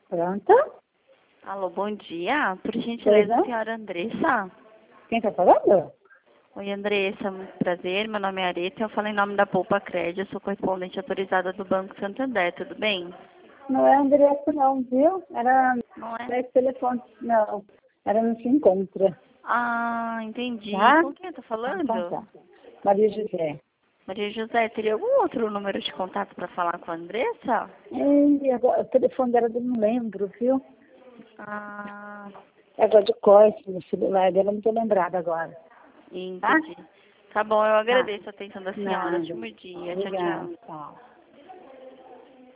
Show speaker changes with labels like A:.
A: Pronto?
B: Alô, bom dia. Por gentileza,
A: Pois não?
B: senhora Andressa.
A: Quem tá falando?
B: Oi, Andressa, muito prazer. Meu nome é Areta. Eu falo em nome da Poupa Crédito. Eu sou correspondente autorizada do Banco Santander. Tudo bem?
A: Não é Andressa não, viu?
B: Não é?
A: Era esse telefone, não. Ela não se encontra,
B: Ah, entendi.
A: tá?
B: Com quem eu tô
A: Então
B: falando?
A: tá. Maria José.
B: Maria José, teria algum outro número de contato para falar com a Andressa?
A: E agora, o telefone dela eu não lembro, viu?
B: Ah,
A: É agora de cor, no celular dela, eu não tô lembrada agora. Tá?
B: entendi. Tá bom, eu
A: Tá.
B: agradeço a atenção da senhora.
A: Nada.
B: Ótimo dia. Tchau,
A: Obrigada.
B: tchau.
A: Tchau.